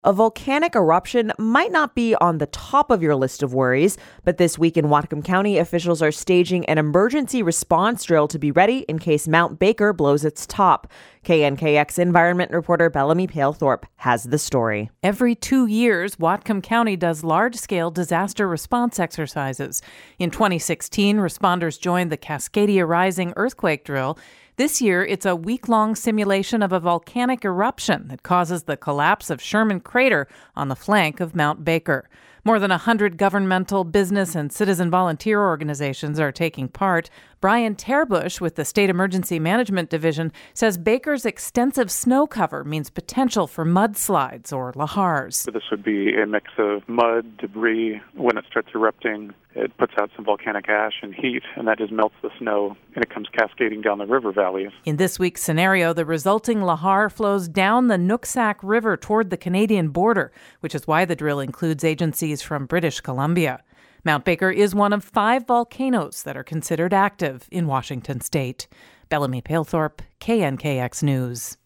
A volcanic eruption might not be on the top of your list of worries, but this week in Whatcom County, officials are staging an emergency response drill to be ready in case Mount Baker blows its top. KNKX environment reporter Bellamy Palethorpe has the story. Every 2 years, Whatcom County does large-scale disaster response exercises. In 2016, responders joined the Cascadia Rising earthquake drill. This year, it's a week-long simulation of a volcanic eruption that causes the collapse of Sherman Crater on the flank of Mount Baker. More than 100 governmental, business, and citizen volunteer organizations are taking part. Brian Terbush with the State Emergency Management Division says Baker's extensive snow cover means potential for mudslides or lahars. This would be a mix of mud, debris. When it starts erupting, it puts out some volcanic ash and heat, and that just melts the snow, and it comes cascading down the river valleys. In this week's scenario, the resulting lahar flows down the Nooksack River toward the Canadian border, which is why the drill includes agencies from British Columbia. Mount Baker is one of 5 volcanoes that are considered active in Washington state. Bellamy Palethorpe, KNKX News.